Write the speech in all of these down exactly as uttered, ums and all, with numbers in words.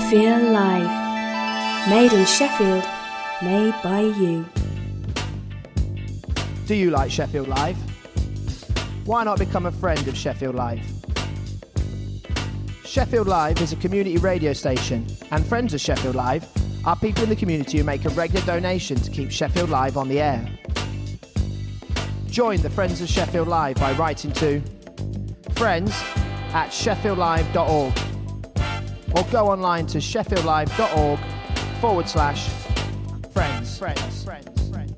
Sheffield Live. Made in Sheffield, made by you. Do you like Sheffield Live? Why not become a friend of Sheffield Live? Sheffield Live is a community radio station, and friends of Sheffield Live are people in the community who make a regular donation to keep Sheffield Live on the air. Join the Friends of Sheffield Live by writing to friends at sheffield live dot org or go online to sheffield live dot org forward slash friends. Friends, friends, friends.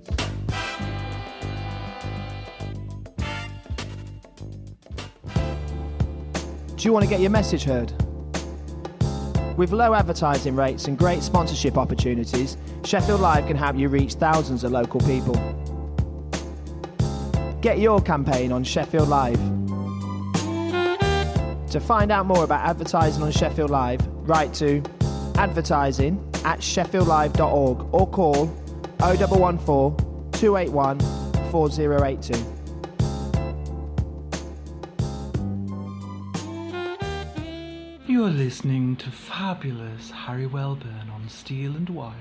Do you want to get your message heard? With low advertising rates and great sponsorship opportunities, Sheffield Live can help you reach thousands of local people. Get your campaign on Sheffield Live. To find out more about advertising on Sheffield Live, write to advertising at sheffield live dot org or call oh one one four, two eight one, four oh eight two. You're listening to fabulous Harry Welburn on Steel and Wire.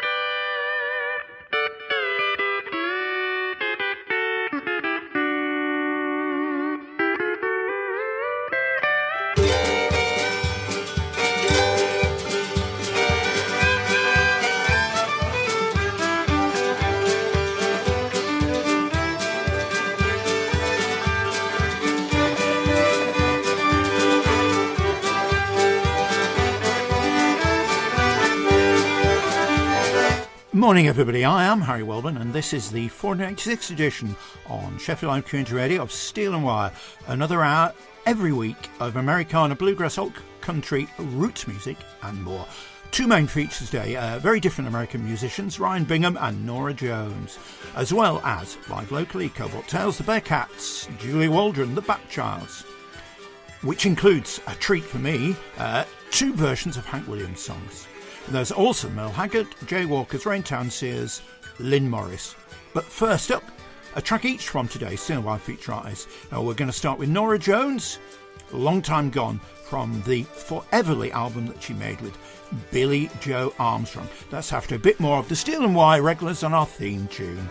Morning everybody, I am Harry Welburn and this is the four hundred eighty-sixth edition on Sheffield Live Community Radio of Steel and Wire. Another hour every week of Americana, bluegrass, folk, country, roots music and more. Two main features today, uh, very different American musicians, Ryan Bingham and Norah Jones, as well as, live locally, Cobalt Tales, the Bearcats, Julie Waldron, the Batchilds, which includes a treat for me, uh, two versions of Hank Williams songs. There's also Merle Haggard, Jay Walker's Raintown Sears, Lynn Morris. But first up, a track each from today's Steel and Wire feature artists. Now we're going to start with Norah Jones, Long Time Gone, from the Foreverly album that she made with Billy Joe Armstrong. That's after a bit more of the Steel and Wire regulars on our theme tune.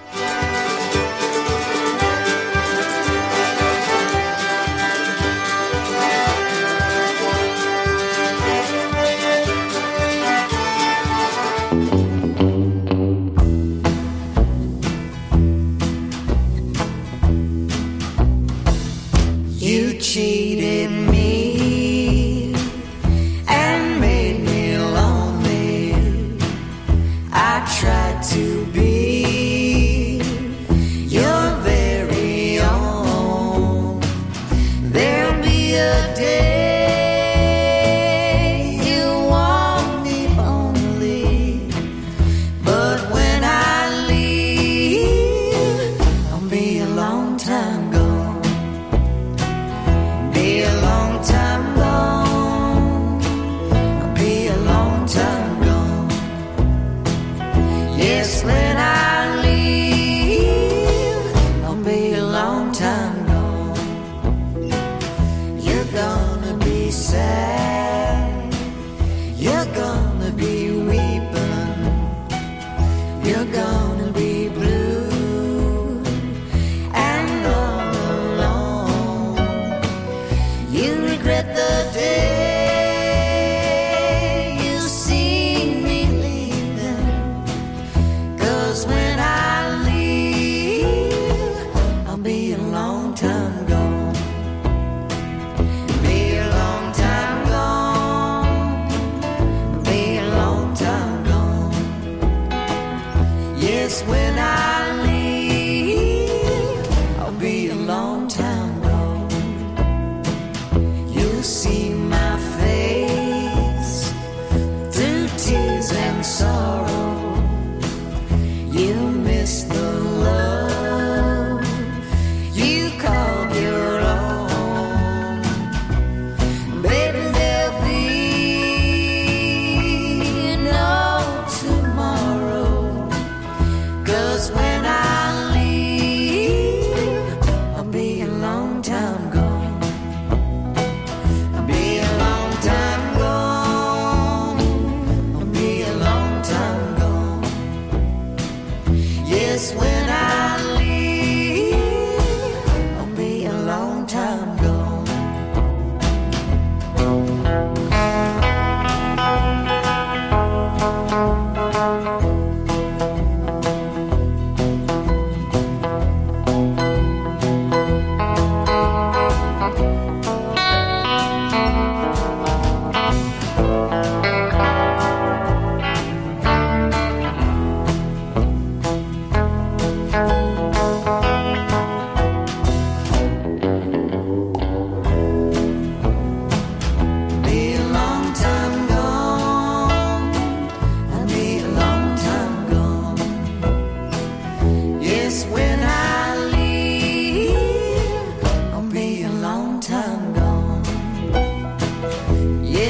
You cheated me and made me lonely. I tried to be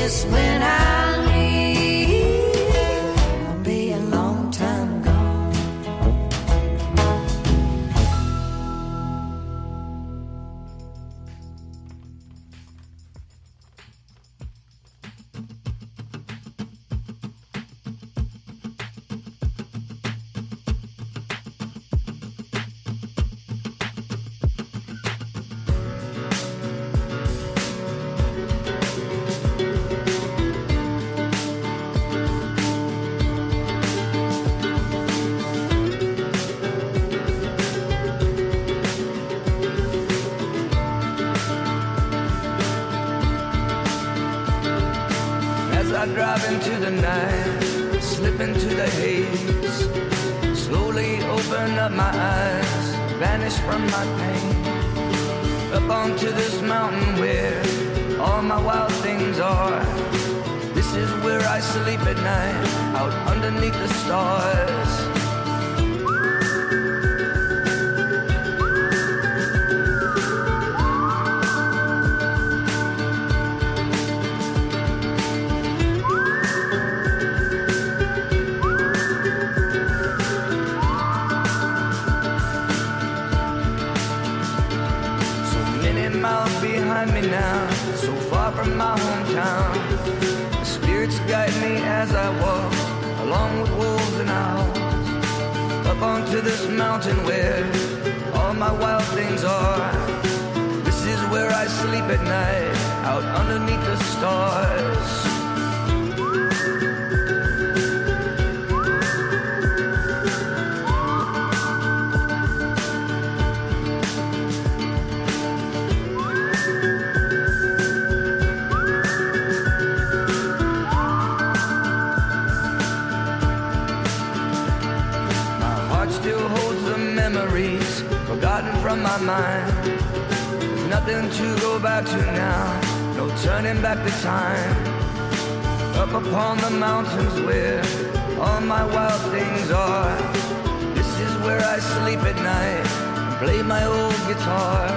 guess when I leave, I'll be a long time gone. I drive into the night, slip into the haze, slowly open up my eyes, vanish from my pain, up onto this mountain where all my wild things are. This is where I sleep at night, out underneath the stars. Me now, so far from my hometown. The spirits guide me as I walk, along with wolves and owls, up onto this mountain where all my wild things are. This is where I sleep at night, out underneath the stars. Forgotten from my mind, there's nothing to go back to now, no turning back the time. Up upon the mountains where all my wild things are. This is where I sleep at night and play my old guitar.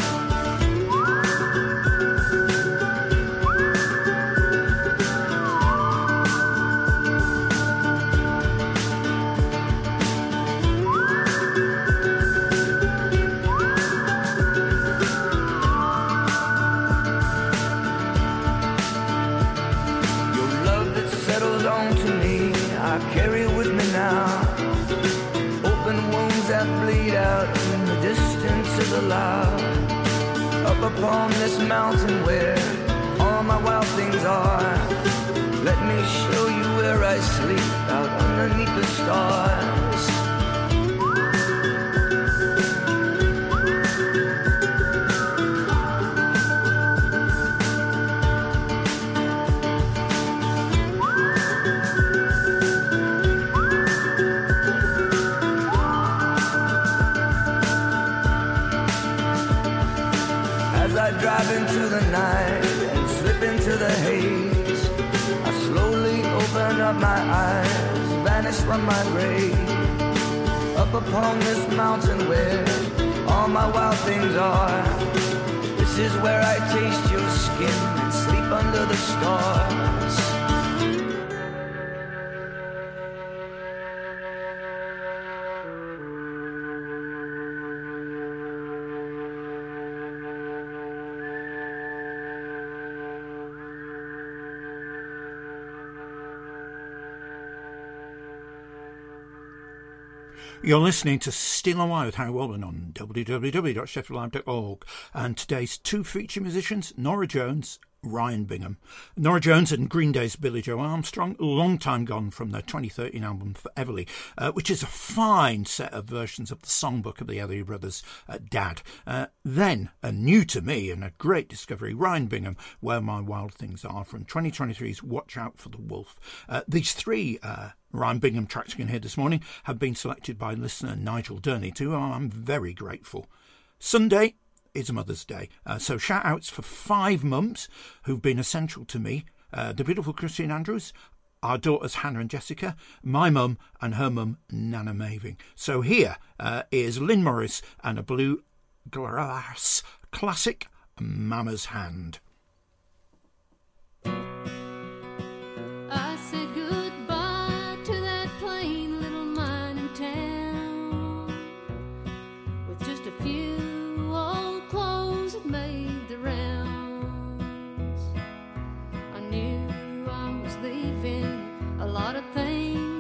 Carry with me now, open wounds that bleed out in the distance is allowed. Up upon this mountain where all my wild things are. Let me show you where I sleep, out underneath the stars. Drive into the night and slip into the haze. I slowly open up my eyes, vanish from my grave. Up upon this mountain where all my wild things are. This is where I taste your skin and sleep under the stars. You're listening to Still and Wire with Harry Wellman on w w w dot sheffield live dot org, and today's two feature musicians, Norah Jones, Ryan Bingham. Norah Jones and Green Day's Billie Joe Armstrong, long time gone from their twenty thirteen album Foreverly, uh, which is a fine set of versions of the songbook of the Ellery Brothers' uh, Dad. Uh, then, a new to me and a great discovery, Ryan Bingham, Where My Wild Things Are, from twenty twenty-three's Watch Out for the Wolf. Uh, these three uh, Ryan Bingham tracks you can hear this morning have been selected by listener Nigel Durney, to whom I'm very grateful. Sunday is Mother's Day, uh, so shout outs for five mums who've been essential to me. Uh, the beautiful Christine Andrews, our daughters Hannah and Jessica, my mum and her mum Nana Maving. So here uh, is Lynn Morris and a blue glass classic, Mama's Hand.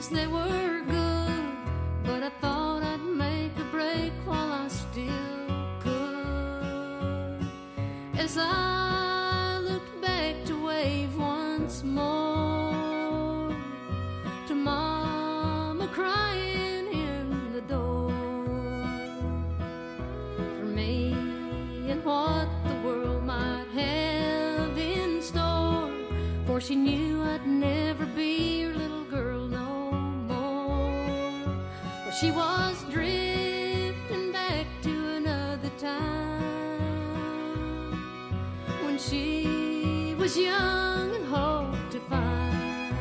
things, they were good, but I thought I'd make a break while I still could. As I looked back to wave once more to Mama crying in the door for me and what the world might have in store, for she knew I'd never be your little girl no more. But she was drifting back to another time when she was young and hoped to find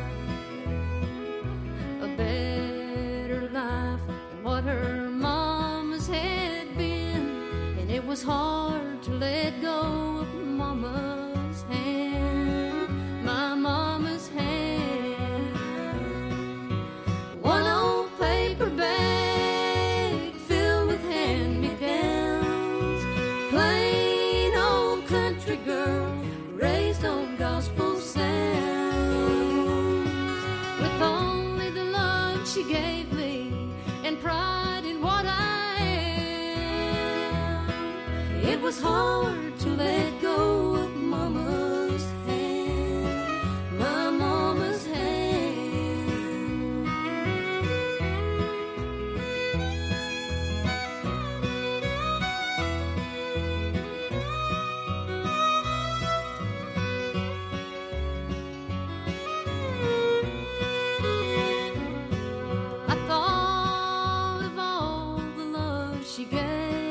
a better life than what her mama's had been. And it was hard to let go of Mama's hand, my Mama's hand. One old paper bag filled with hand-me-downs, plain old country girl raised on gospel sounds, with only the love she gave me and pride in what I am. It was hard to let go of Mama's hand, my Mama's hand. I thought of all the love she gave.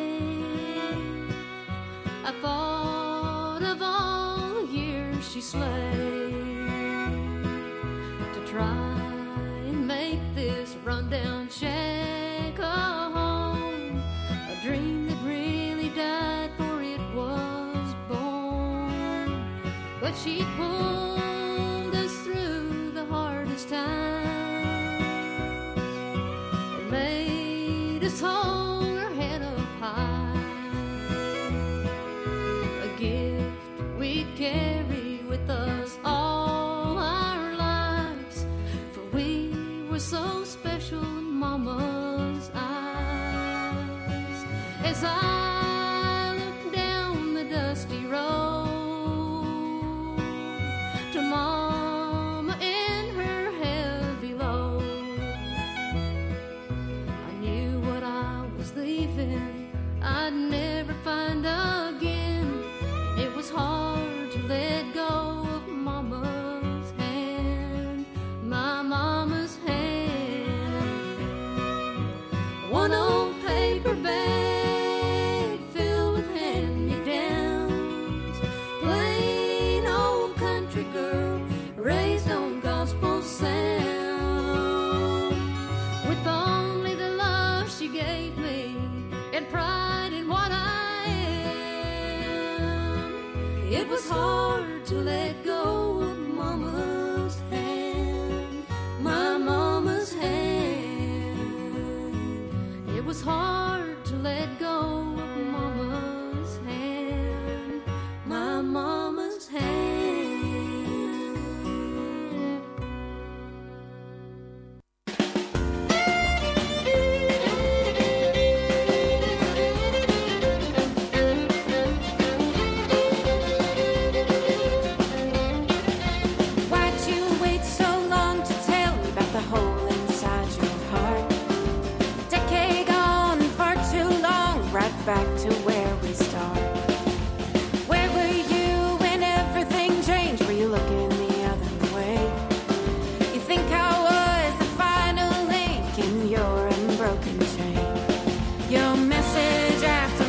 I thought of all the years she slaved to try and make this rundown shack a home, a dream that really died for it was born. But she pulled us through the hardest times and made us hold our head up high, a gift we'd carry with us all our lives, for we were so special in Mama's eyes. As I looked down the dusty road to Mama and her heavy load, I knew what I was leaving I'd never find again. It was hard to let go of Mama's hand, my Mama's hand. One old paper bag filled with hand-me-downs, plain old country girl raised on gospel sound, with only the love she gave me and pride in what I am. It was hard to let go of Mama's hand, my Mama's hand. It was hard to let go of Mama's hand, my Mama's hand. Why'd you wait so long to tell me about the hole inside your heart? Decade gone far too long, right back to where we start. Where were you when everything changed? Were you looking the other way? You think I was the final link in your unbroken chain? Your message after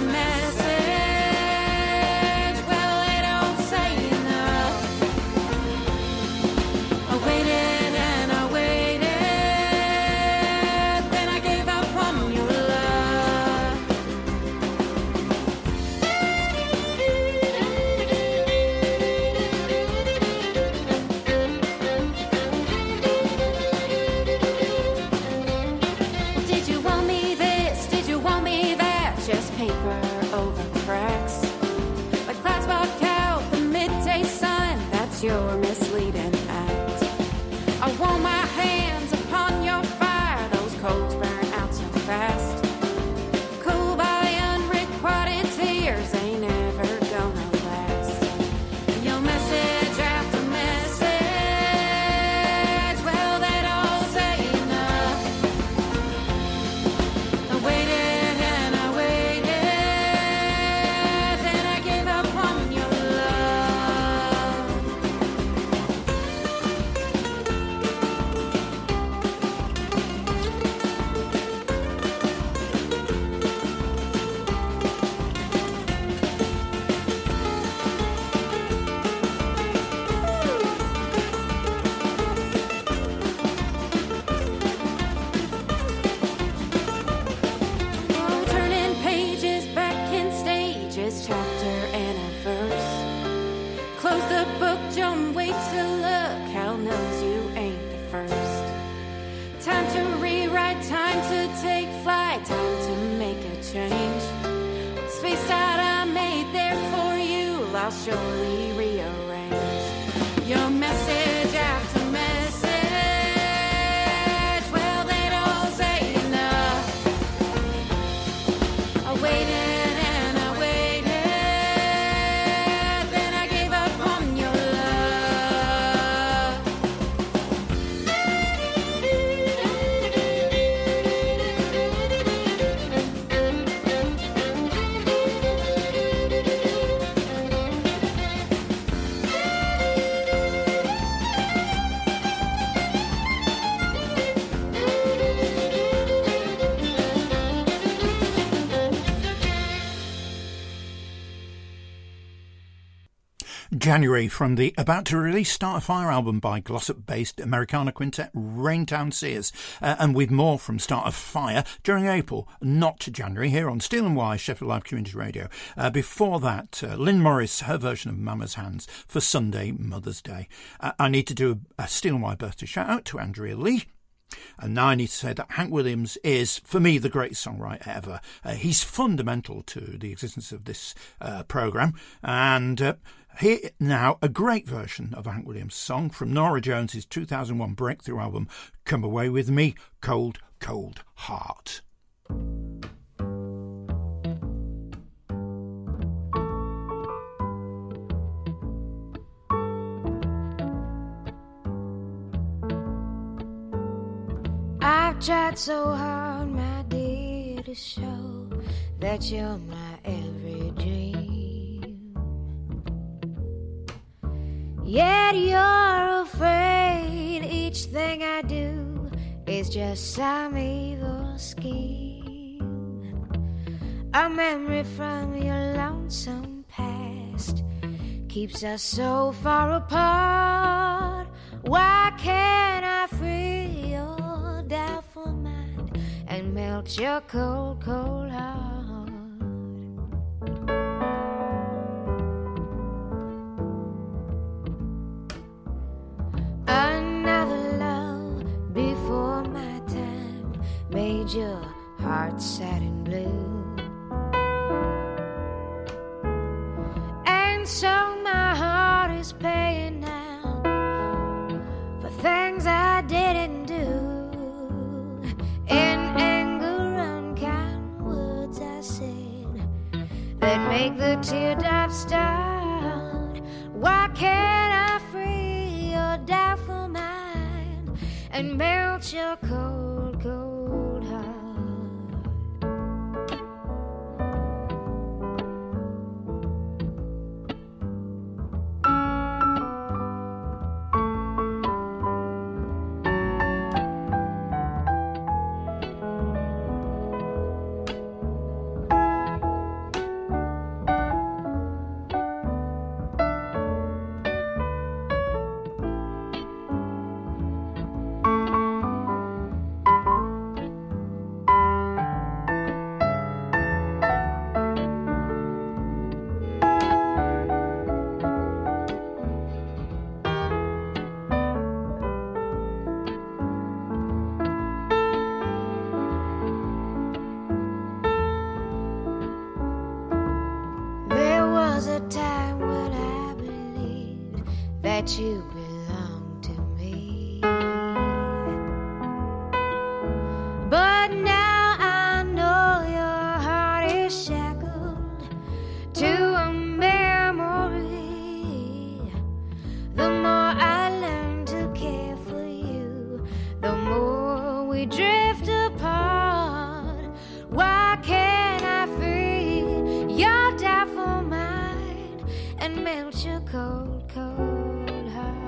message, well, they don't say enough. I waited and I waited, then I gave up on your love. Did you want me this? Did you want me that? Just paper over cracks, like clouds block out the midday sun. That's your misleading act. I want my hands upon your surely rearrange your message after message. Well, they don't say enough. I waited. January from the about-to-release Start a Fire album by Glossop-based Americana quintet Raintown Sears, uh, and with more from Start a Fire during April, not January, here on Steel and Wire, Sheffield Live Community Radio. Uh, before that, uh, Lynn Morris, her version of Mama's Hands for Sunday Mother's Day. Uh, I need to do a, a Steel and Wire birthday shout-out to Andrea Lee. And now I need to say that Hank Williams is, for me, the greatest songwriter ever. Uh, he's fundamental to the existence of this uh, programme. And uh, here now, a great version of a Hank Williams song from Norah Jones's two thousand one breakthrough album, Come Away With Me, Cold, Cold Heart. I've tried so hard, my dear, to show that you're my every dream. Yet you're afraid each thing I do is just some evil scheme. A memory from your lonesome past keeps us so far apart. Why can't I free your doubtful mind and melt your cold, cold heart? Another love before my time made your heart sad and blue, and so my heart is paying now for things I didn't do. In anger, unkind words I said that make the teardrops start. Why can't I free your doubtful mind and melt your cold, cold heart? That you belong to me, but now I know your heart is shackled to a memory. The more I learn to care for you, the more we drift apart. Why can't I free your doubtful mind and melt your cold, cold heart?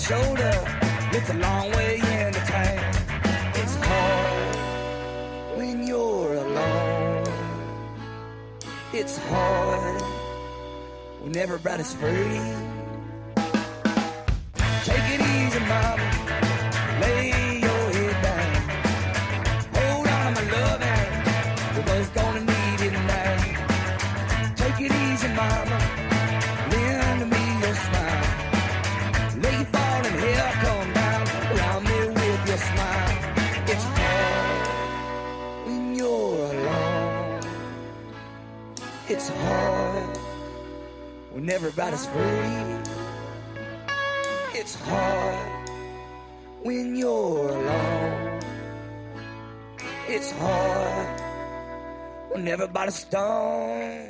shoulder, it's a long way into town. It's hard when you're alone. It's hard when everybody's free. Take it easy, mama. Lay your head down. Hold on to my loving. We're both gonna need it now. Take it easy, mama. Lend me your smile. Lay your falling hair come down around me with your smile. It's hard when you're alone. It's hard when everybody's free. It's hard when you're alone. It's hard when everybody's stoned.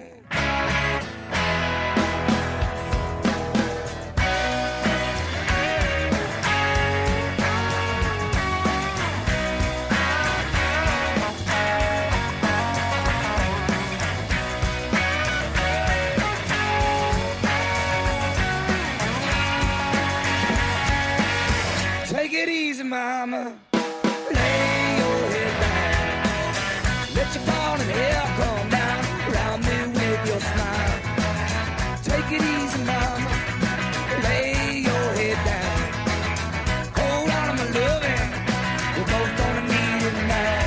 Take it easy, mama. Lay your head down. Let your falling hair come down around me with your smile. Take it easy, mama. Lay your head down. Hold on to my loving. We're both gonna need it now.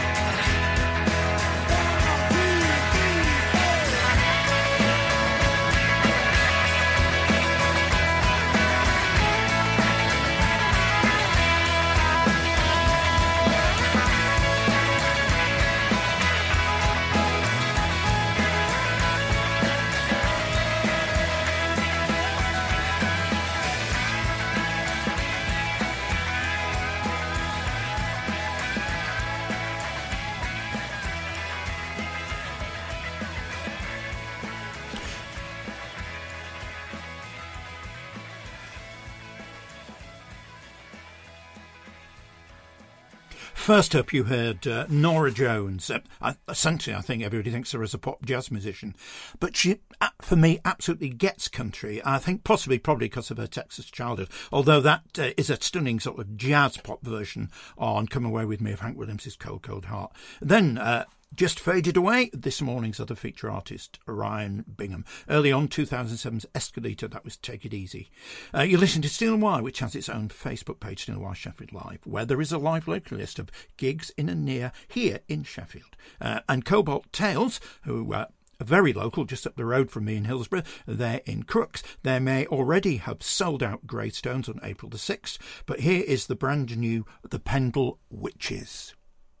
First up, you heard uh, Nora Jones. Uh, I, essentially, I think everybody thinks her as a pop jazz musician, but she, uh, for me, absolutely gets country. I think possibly, probably because of her Texas childhood, although that uh, is a stunning sort of jazz pop version on Come Away With Me of Hank Williams' Cold, Cold Heart. Then, uh, just faded away, this morning's other feature artist, Ryan Bingham. Early on, two thousand seven's Escalator, that was Take It Easy. Uh, you listen to Steel and Wire, which has its own Facebook page, Steel and Wire Sheffield Live, where there is a live local list of gigs in and near here in Sheffield. Uh, and Cobalt Tales, who uh, are very local, just up the road from me in Hillsborough, they're in Crooks. They may already have sold out Greystones on April the sixth, but here is the brand new The Pendle Witches.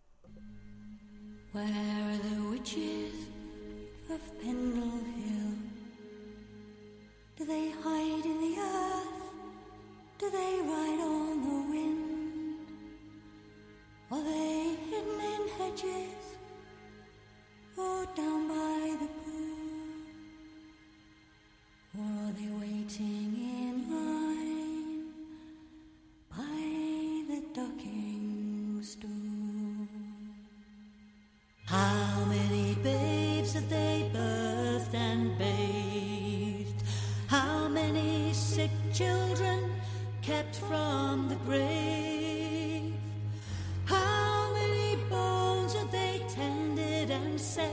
Where are the witches of Pendle Hill? Do they hide in the earth? Do they ride on the wind? Are they hidden in hedges or down by the pool? Or are they waiting in line by the docking stool? How many babes have they birthed and bathed? How many sick children kept from the grave? How many bones have they tended and set?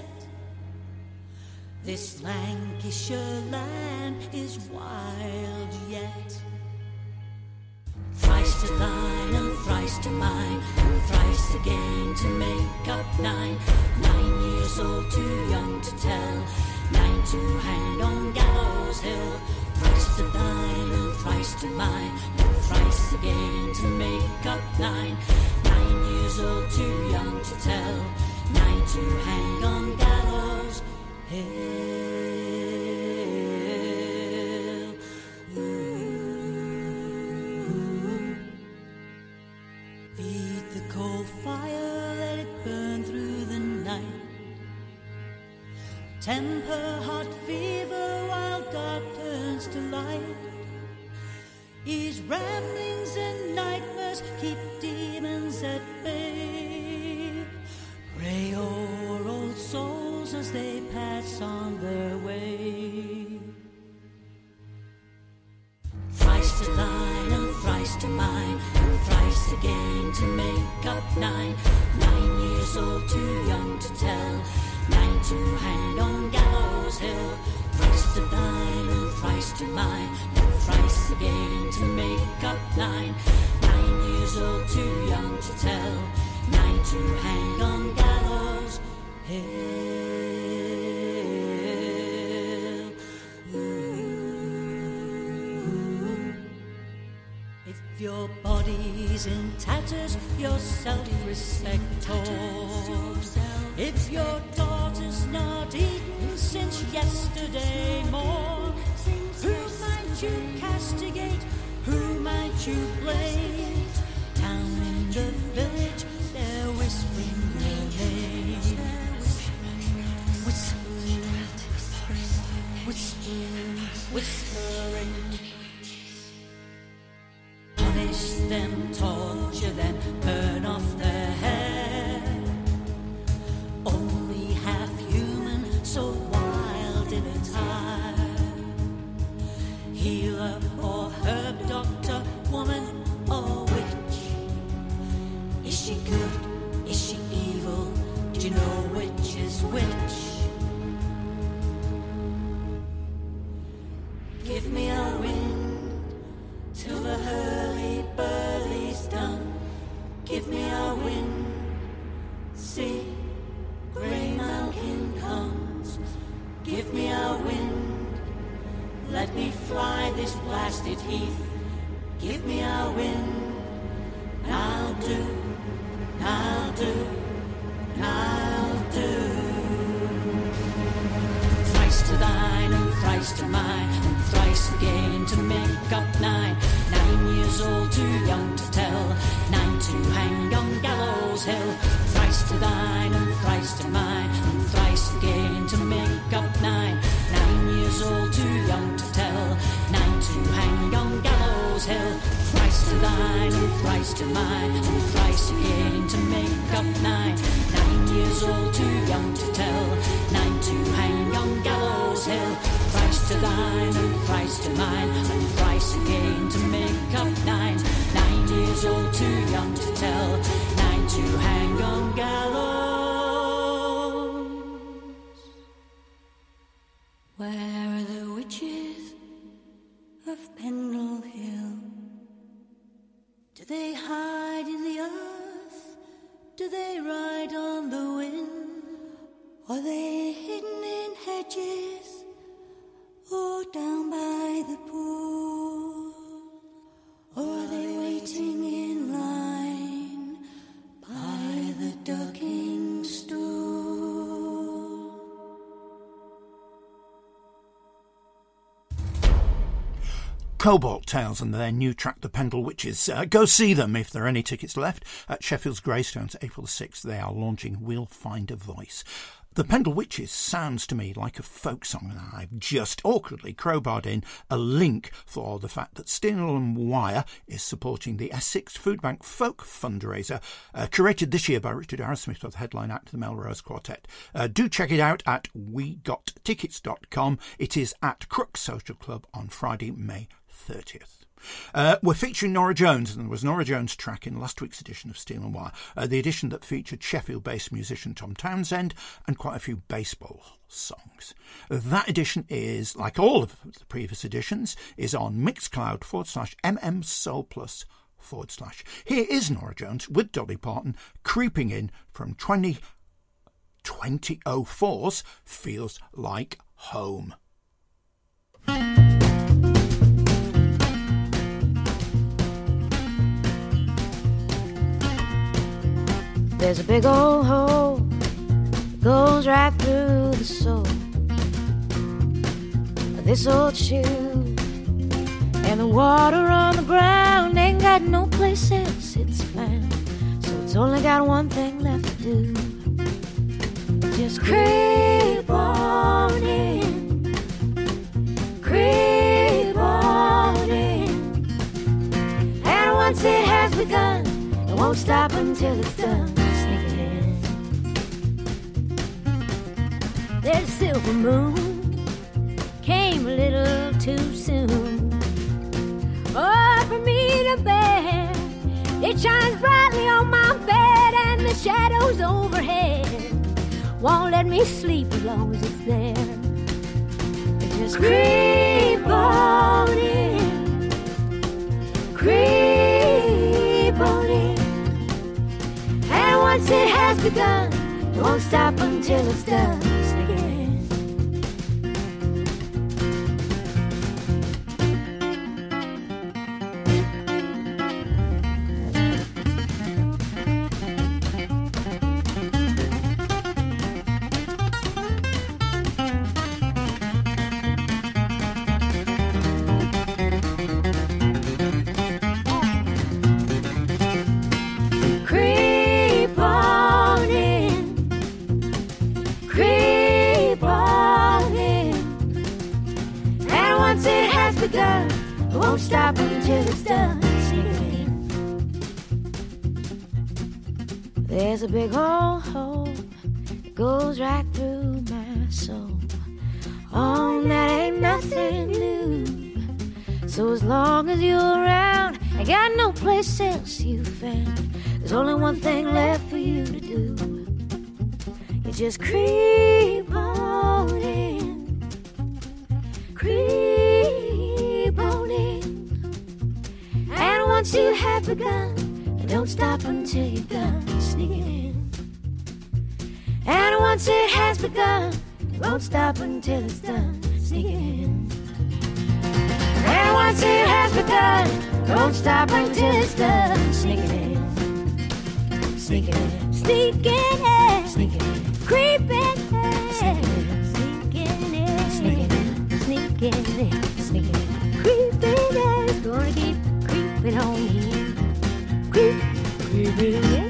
This Lancashire land is wild yet. Thrice to thine and thrice to mine, and thrice again to make up nine. Nine years old, too young to tell, nine to hang on Gallows Hill. Thrice to thine and thrice to mine, and thrice again to make up nine. Nine years old, too young to tell, nine to hang on Gallows Hill. Temper hot fever while God turns to light. His ramblings and nightmares keep demons at bay. Pray o'er old souls as they pass on their way. Thrice to thine and thrice thrice to mine, and thrice again to make up nine. Nine years old, too young to tell, nine to hang on Gallows Hill. Thrice to thine and thrice to mine, and thrice again to make up nine. Nine years old, too young to tell, nine to hang on Gallows Hill. If your body's in tatters, your self-respect tore. If your daughter's not eaten since yesterday more, who might you castigate? Who might you blame? Down in the village, they're whispering your name. Whispering, whispering, whispering. Punish them, torture them, burn off their hair. Only half human, so wild in attire. Healer or herb doctor, woman or witch. Is she good? Is she evil? Do you know which is which? Give me a wind till the hurly-burly's done. Give me a wind, see, grey mountain comes. Give me a wind, let me fly this blasted heath. Give me a wind, and I'll do, and I'll do, and I'll do. Thrice to thine and thrice to mine, and thrice again to make up nine. Nine years old, too young to tell, nine to hang on Gallows Hill. Thrice to thine and thrice to mine, and thrice again to make up nine. Nine years old, too young to tell, nine to hang on Gallows Hill. Thrice to thine and thrice to mine, and thrice again to make up nine. Nine years old, too young to tell, nine to hang on Gallows Hill. Thrice to thine and thrice to mine, and thrice again to make up nine. Nine years old, too young to tell, nine to hang on Gallows. Where are the witches of Pendle Hill? Do they hide in the earth? Do they ride on the wind? Are they hidden in hedges or down by the pool? Or are they waiting in line by the ducking stool? Cobalt Tales and their new track, The Pendle Witches. Uh, go see them if there are any tickets left at Sheffield's Greystones, April the sixth. They are launching We'll Find a Voice. The Pendle Witches sounds to me like a folk song, and I've just awkwardly crowbarred in a link for the fact that Steel and Wire is supporting the Essex Food Bank Folk Fundraiser, uh, curated this year by Richard Arrowsmith with the headline act, the Melrose Quartet. Uh, do check it out at we got tickets dot com. It is at Crook Social Club on Friday, May thirtieth. Uh, we're featuring Norah Jones, and there was Norah Jones' track in last week's edition of Steel and Wire, uh, the edition that featured Sheffield-based musician Tom Townsend and quite a few baseball songs. That edition is, like all of the previous editions, is on Mixcloud forward slash mmsoulplus forward slash. Here is Norah Jones with Dolly Parton creeping in from twenty oh four's Feels Like Home. There's a big old hole that goes right through the sole of this old shoe, and the water on the ground ain't got no place else it's found, so it's only got one thing left to do. Just creep on in, creep on in, and once it has begun, it won't stop until it's done. There's a silver moon, came a little too soon. or for me to bear. It shines brightly on my bed, and the shadows overhead won't let me sleep as long as it's there. It just creep on in, creep on in, and once it has begun, it won't stop until it's done. Sneak it in. It won't stop until it's done. Sneak it in. There's a big old hole that goes right through my soul. Oh, that ain't nothing new. So as long as you're around, I got no place else you found. There's only one thing left for you to do. You just creep on in, creep on in, and once you have begun, don't stop until you're done. Sneak it in. And once it has begun, it won't stop until it's done. Sneak it in. And once it has begun, it won't stop until it's done. Sneak it in. Sneak it in. Sneak it in. Sneak it in. Creep in. Sneak it in. Sneak it in. Sneak it in. Sneak it in. Creep in. Gonna keep creeping on in. Creep, creeping in.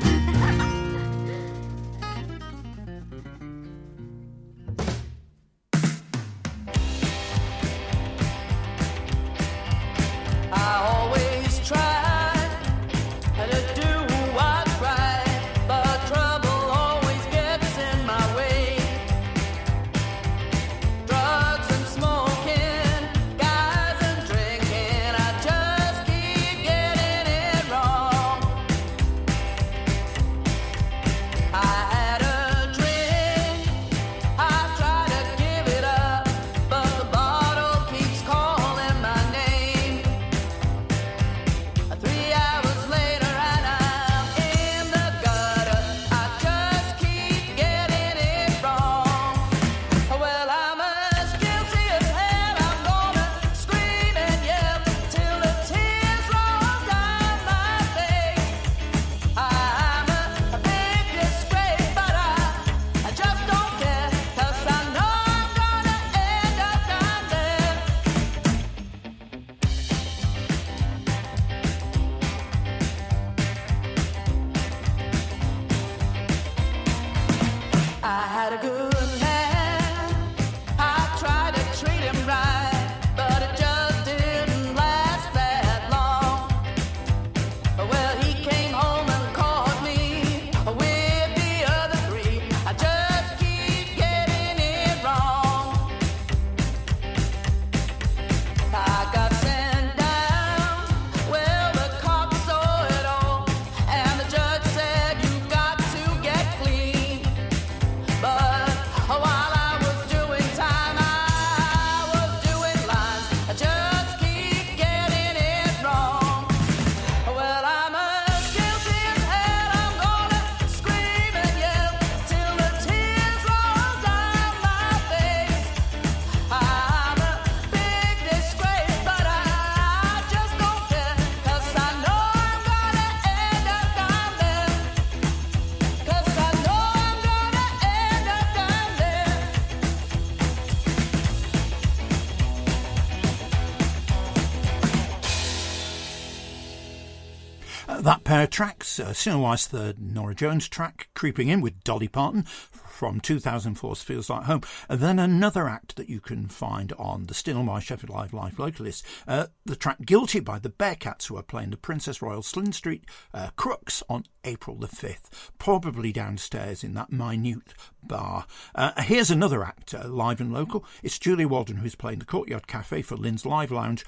That pair of tracks, uh, Steel and Wire's third Norah Jones track, Creeping In with Dolly Parton from two thousand four's Feels Like Home, and then another act that you can find on the Steel and Wire Sheffield Live Live Localist, uh, the track Guilty by the Bearcats, who are playing the Princess Royal Slyn Street uh, Crooks on April the fifth, probably downstairs in that minute bar. Uh, here's another act, uh, live and local. It's Julia Walden, who's playing the Courtyard Cafe for Lynn's Live Lounge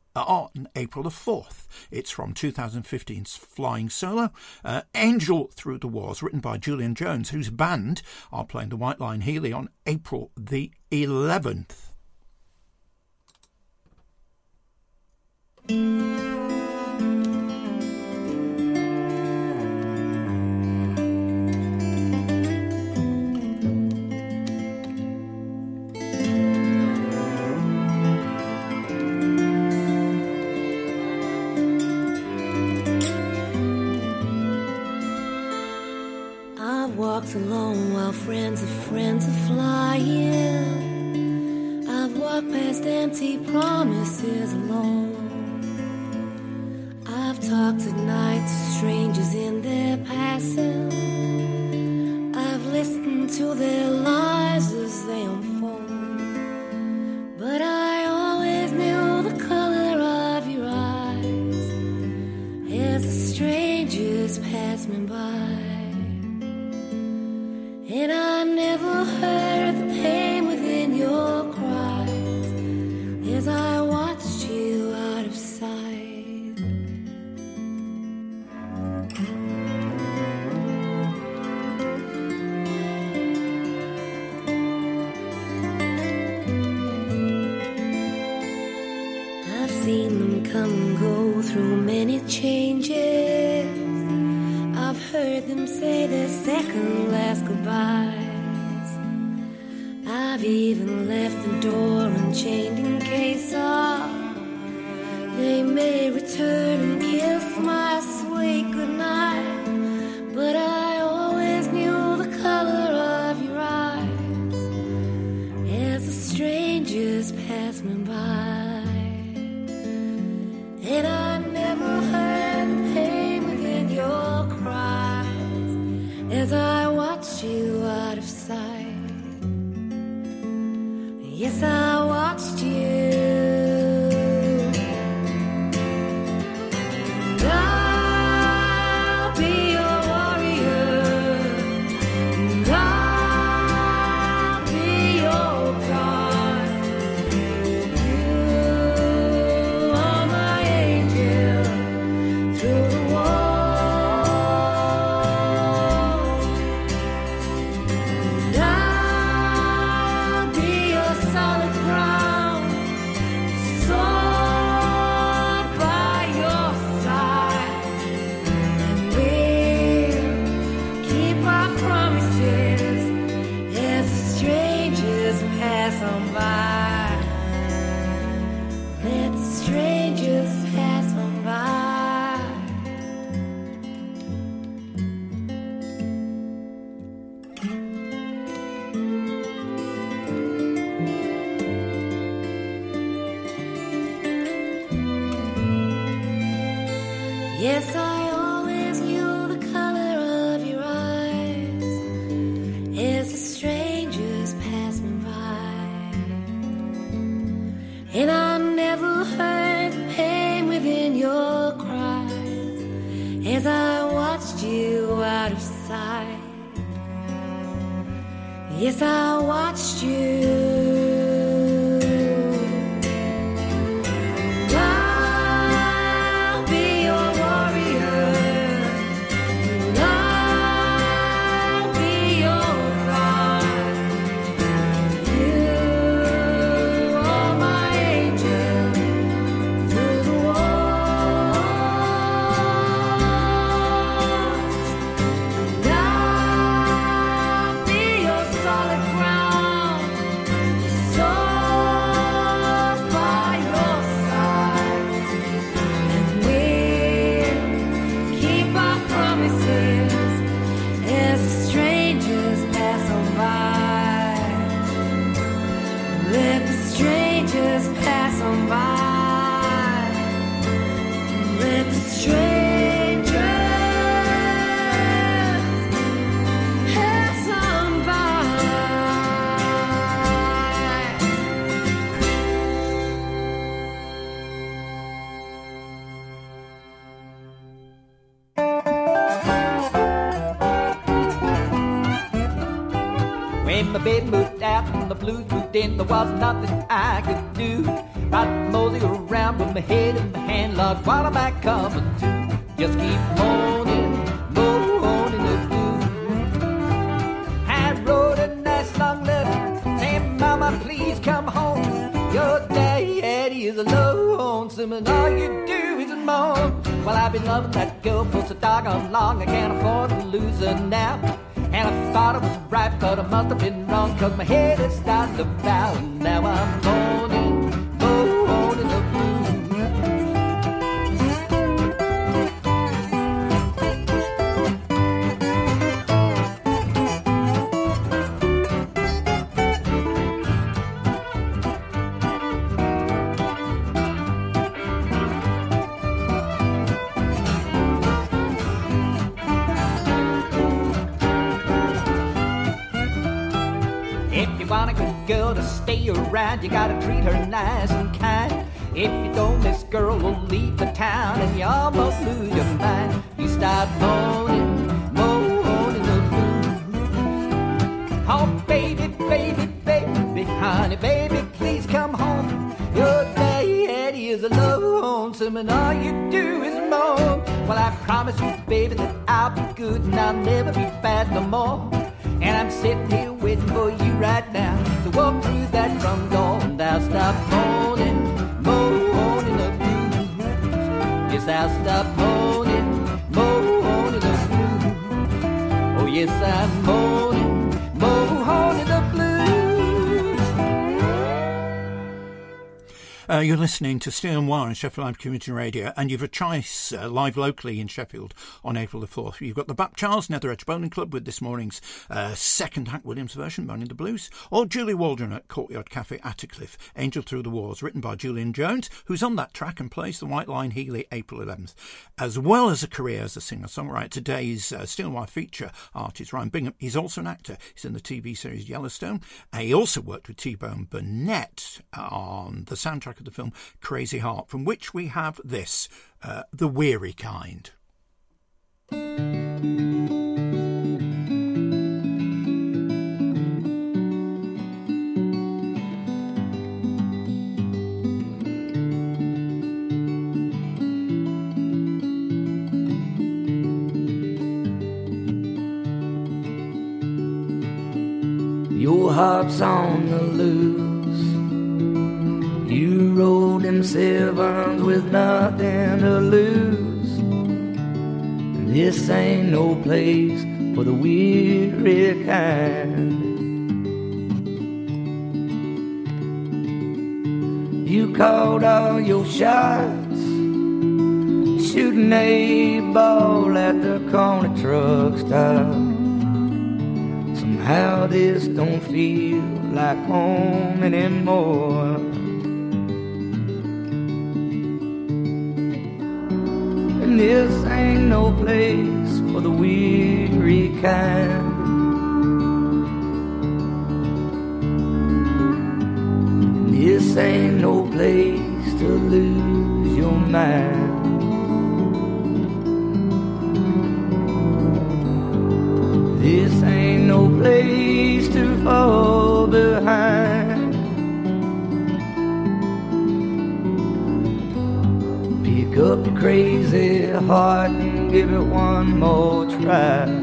on April the fourth. It's from two thousand fifteen's Flying Solo, uh, Angel Through the Wars, written by Julian Jones, whose band are playing the White Line Heeley on April the eleventh. Walked alone while friends of friends are flying. I've walked past empty promises alone. I've talked at night to strangers in their passing. I've listened to their lives as they unfold. But I always knew the color of your eyes as the strangers passed me by. And I never heard the pain within your cries as I watched you out of sight. I've seen them come and go through many changes. I've heard them say their second last goodbyes. I've even left the door unchained in case of they may return and kiss my sweet goodnight. But I always knew the color of your eyes as the strangers passed me by. And I never heard the pain within your cries as I watched you out of sight. Yes, I watched you. And I'll be your warrior, and I'll be your God. You are my angel through the wall. And I'll be your solid ground, sword by your side. And we'll keep our promises as the strangers pass on by. Let the strangers pass on by. Yes, I always knew the color of your eyes as the strangers passed me by. And I never heard the pain within your cries as I watched you out of sight. Yes, I watched you. I'll be your warrior, and I'll be your God. You are my angel through the walls. And I'll be your solid ground, sword by your side. And we'll keep our promises as the strangers pass on by. Let the strangers pass on by. Let the strangers pass on by. When my baby moved out and the blues moved in, there was nothing I could do I'd mosey around with my head in my hand, Lord, what am I coming to? Just keep moaning, moaning the blues. I wrote a nice long letter saying, Mama, please come home. Your daddy is lonesome and all you do is moan. Well, I've been loving that girl for so doggone long, I can't afford to lose her now. And I thought it was right, but I must have been wrong, cause my head is starting to bow, and now I'm moaning, moaning the blues. Want a good girl to stay around, you gotta treat her nice and kind. If you don't, this girl will leave the town and you almost lose your mind. You start moaning, moaning the blues. Oh baby, baby, baby, honey, baby, please come home. Your daddy is lonesome and all you do is moan. Well, I promise you, baby, that I'll be good and I'll never be bad no more. And I'm sitting here waiting for you right now to walk through that front door, and I'll stop moaning, moaning the blues. Yes, I'll stop moaning, moaning the blues. Oh yes, I'm moaning, moaning the blues. Uh, you're listening to Steel and Wire on Sheffield Live Community Radio, and you've a choice uh, live locally in Sheffield on April the fourth. You've got the Bap Charles Nether Edge Bowling Club with this morning's uh, second Hank Williams version, Moaning the Blues, or Julie Waldron at Courtyard Cafe Attercliffe, Angel Through the Wars, written by Julian Jones, who's on that track and plays the White Line Healy April eleventh. As well as a career as a singer-songwriter, today's uh, Steel and Wire feature artist, Ryan Bingham, he's also an actor. He's in the T V series Yellowstone. Uh, he also worked with T-Bone Burnett on the soundtrack of the film Crazy Heart, from which we have this, uh, The Weary Kind. Your heart's on the loose. You rode them sevens with nothing to lose. This ain't no place for the weary kind. You called all your shots, shooting a ball at the corner truck stop. Somehow this don't feel like home anymore. And this ain't no place for the weary kind. And this ain't no place to lose your mind. This ain't no place to fall behind. Pick up your crazy heart and give it one more try.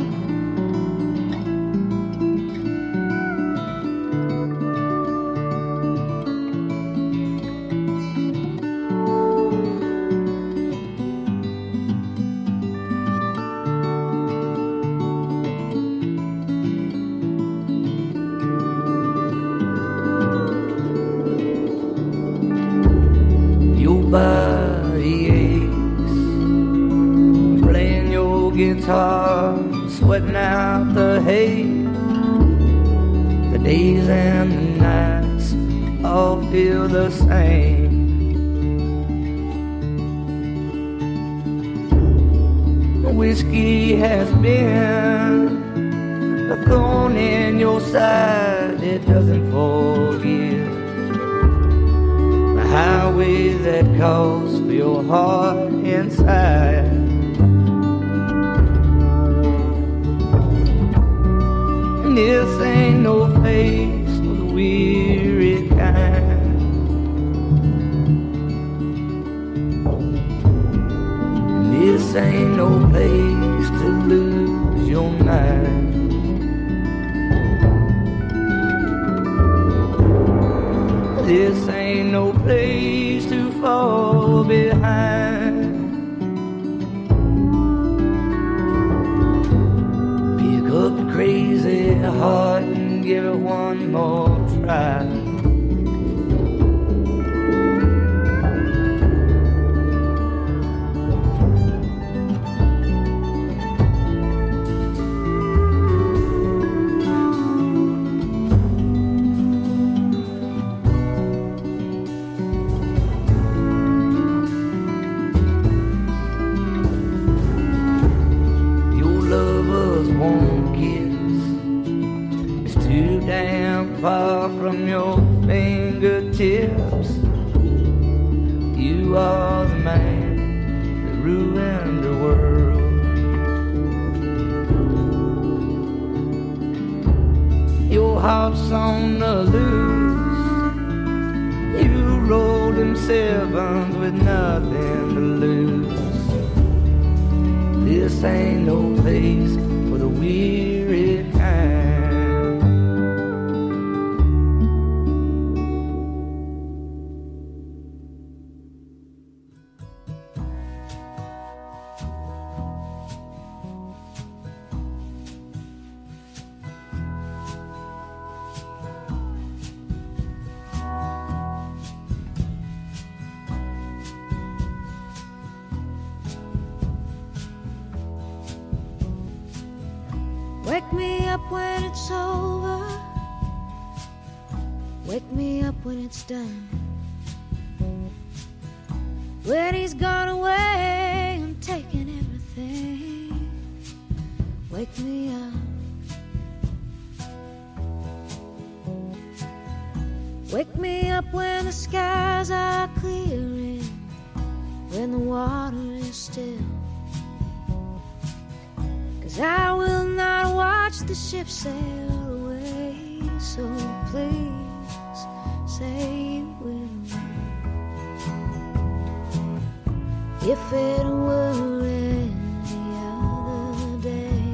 Sweating out the hay. The days and the nights all feel the same. Whiskey has been a thorn in your side. It doesn't forgive. The highway that calls for your heart inside. This ain't no place for the weary kind. no place to lose your mind. This ain't no place to fall behind. Pick up the crazy heart and give it one more try. Far from your fingertips, you are the man that ruined the world. Your heart's on the loose, you rolled them sevens with nothing to lose. This ain't no place for the weary kind. Wake me up when it's over. Wake me up when it's done. When he's gone away and taken everything. Wake me up. Wake me up when the skies are clearing, when the water is still. I will not watch the ship sail away, so please say you will. If it were any other day,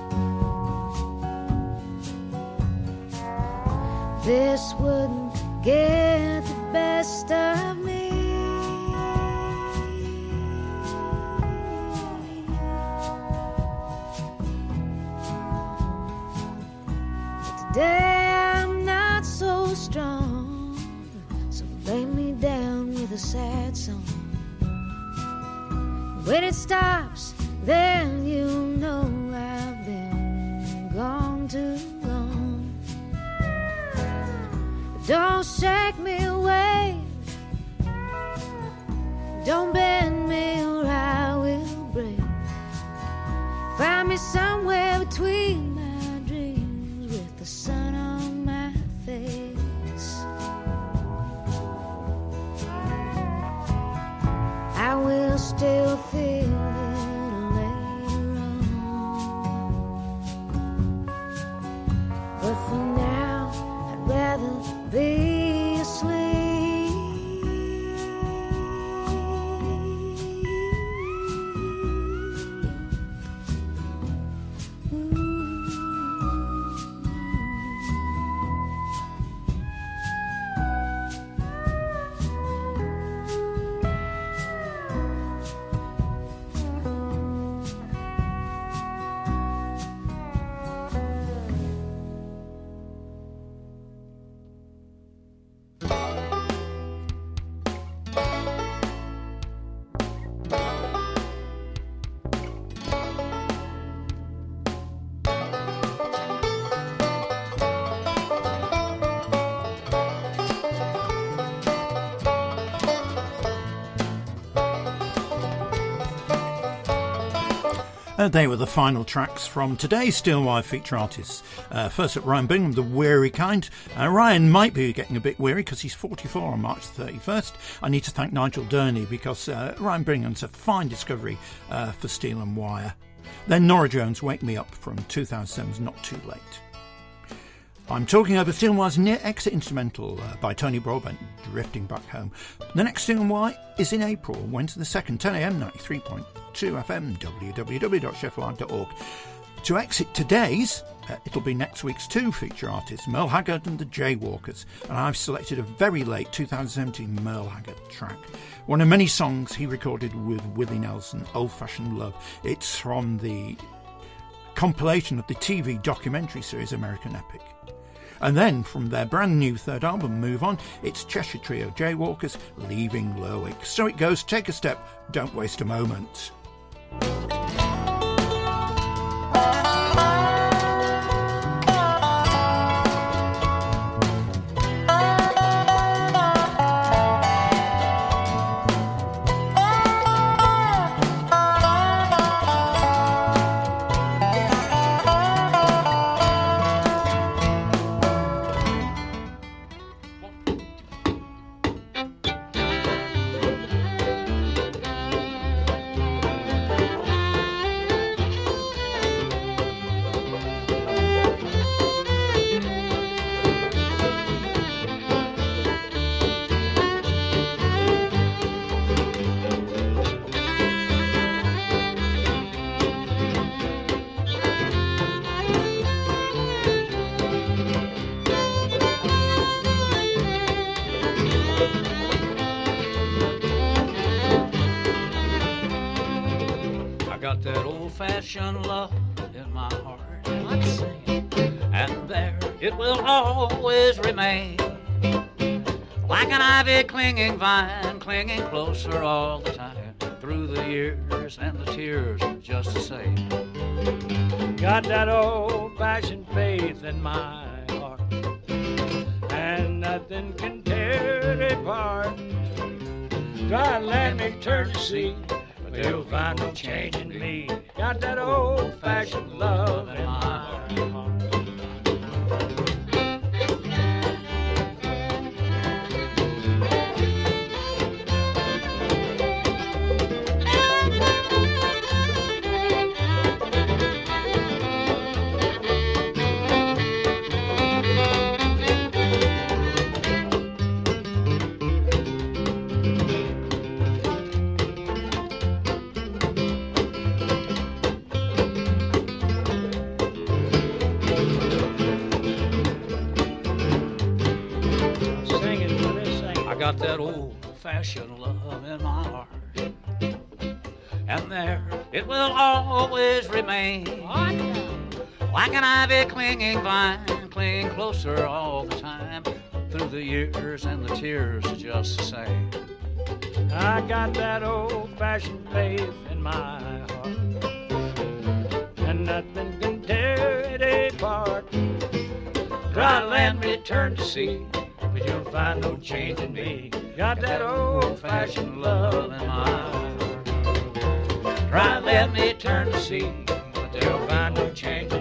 this wouldn't get the best of me. Today I'm not so strong, so lay me down with a sad song. When it stops, then you know I've been gone too long. Don't shake me away, don't bend me or I will break. Find me somewhere between my dreams with the sun on my face. I will still feel it later on, but for now I'd rather be asleep. Uh, they were the final tracks from today's Steel Wire feature artists. Uh, first up, Ryan Bingham, The Weary Kind. Uh, Ryan might be getting a bit weary because he's forty-four on March thirty-first. I need to thank Nigel Durney because uh, Ryan Bingham's a fine discovery uh, for Steel and Wire. Then Norah Jones, Wake Me Up from two thousand seven's Not Too Late. I'm talking over Steel and Wire's Near Exit instrumental uh, by Tony Broadbent, Drifting Back Home. The next Steel and Wire is in April, Wednesday the second, ten a m, ninety-three point two F M, w w w dot sheffield live dot org. To exit today's, uh, it'll be next week's two feature artists, Merle Haggard and the Jaywalkers, and I've selected a very late two thousand seventeen Merle Haggard track, one of many songs he recorded with Willie Nelson, Old Fashioned Love. It's from the compilation of the T V documentary series American Epic. And then, from their brand new third album, Move On, it's Cheshire Trio Jaywalkers, Leaving Lerwick. So it goes, take a step, don't waste a moment. Love in my heart, I'm singing, and there it will always remain, like an ivy clinging vine, clinging closer all the time, through the years and the tears, just the same. Got that old-fashioned faith in my heart, and nothing can tear it apart. Try and let me turn to see, but you'll find no change in me. Got that old-fashioned love in my heart. That old-fashioned love in my heart, and there it will always remain, like an ivy clinging vine, clinging closer all the time, through the years and the tears, just the same. I got that old-fashioned faith in my heart, and nothing can tear it apart. Try to let me turn to see, but you'll find no change in me. Got that old-fashioned love in my heart. Try to let me turn to see, but you'll find no change in me.